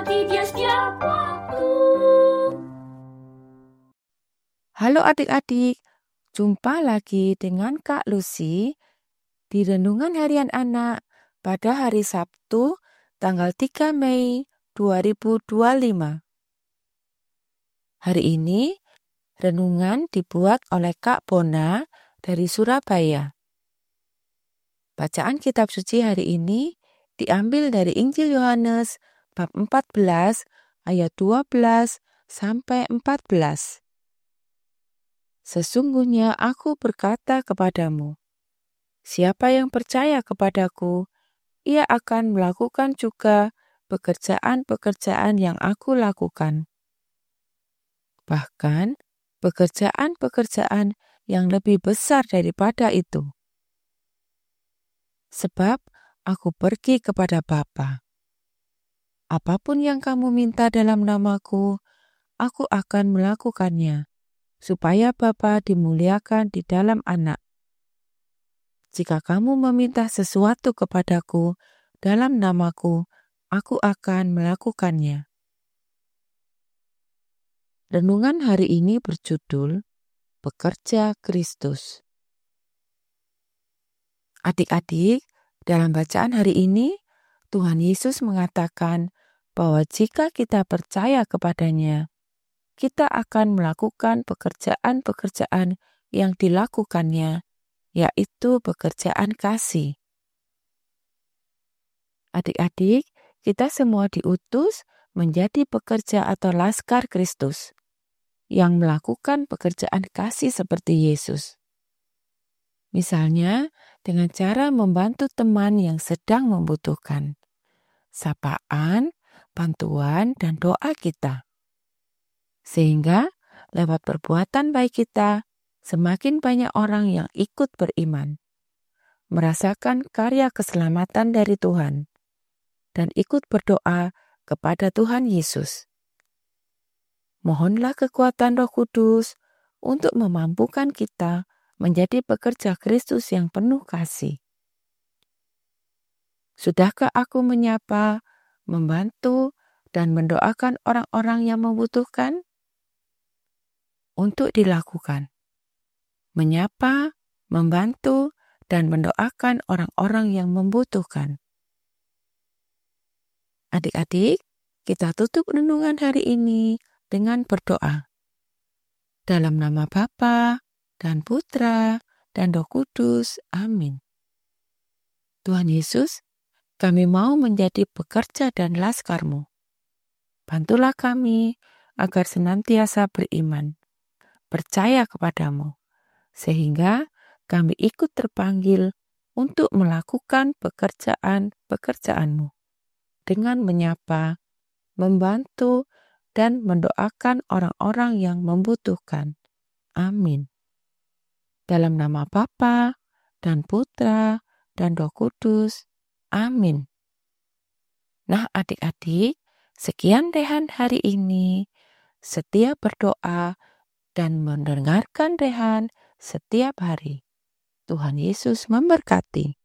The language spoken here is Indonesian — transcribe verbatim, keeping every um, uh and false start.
mengerti dia setiap waktu. Halo adik-adik, jumpa lagi dengan Kak Lucy di Renungan Harian Anak pada hari Sabtu tanggal tiga Mei dua ribu dua puluh lima. Hari ini renungan dibuat oleh Kak Bona dari Surabaya. Bacaan kitab suci hari ini diambil dari Injil Yohanes bab empat belas ayat dua belas sampai empat belas. Sesungguhnya aku berkata kepadamu, siapa yang percaya kepadaku, ia akan melakukan juga pekerjaan-pekerjaan yang aku lakukan. Bahkan pekerjaan-pekerjaan yang lebih besar daripada itu. Sebab aku pergi kepada Bapa. Apapun yang kamu minta dalam namaku, aku akan melakukannya, supaya Bapa dimuliakan di dalam Anak. Jika kamu meminta sesuatu kepadaku dalam namaku, aku akan melakukannya. Renungan hari ini berjudul Pekerja Kristus. Adik-adik, dalam bacaan hari ini, Tuhan Yesus mengatakan bahwa jika kita percaya kepadanya, kita akan melakukan pekerjaan-pekerjaan yang dilakukannya, yaitu pekerjaan kasih. Adik-adik, kita semua diutus menjadi pekerja atau laskar Kristus yang melakukan pekerjaan kasih seperti Yesus. Misalnya, dengan cara membantu teman yang sedang membutuhkan, sapaan, bantuan, dan doa kita. Sehingga, lewat perbuatan baik kita, semakin banyak orang yang ikut beriman, merasakan karya keselamatan dari Tuhan, dan ikut berdoa kepada Tuhan Yesus. Mohonlah kekuatan Roh Kudus untuk memampukan kita menjadi pekerja Kristus yang penuh kasih. Sudahkah aku menyapa, membantu, dan mendoakan orang-orang yang membutuhkan? Untuk dilakukan, menyapa, membantu, dan mendoakan orang-orang yang membutuhkan. Adik-adik, kita tutup renungan hari ini dengan berdoa. Dalam nama Bapa dan Putra dan Roh Kudus. Amin. Tuhan Yesus, kami mau menjadi pekerja dan laskar-Mu. Bantulah kami agar senantiasa beriman, percaya kepadamu, sehingga kami ikut terpanggil untuk melakukan pekerjaan-pekerjaan-Mu dengan menyapa, membantu, dan mendoakan orang-orang yang membutuhkan. Amin. Dalam nama Bapa dan Putra dan Roh Kudus. Amin. Nah adik-adik, sekian rehan hari ini. Setia berdoa dan mendengarkan rehan setiap hari. Tuhan Yesus memberkati.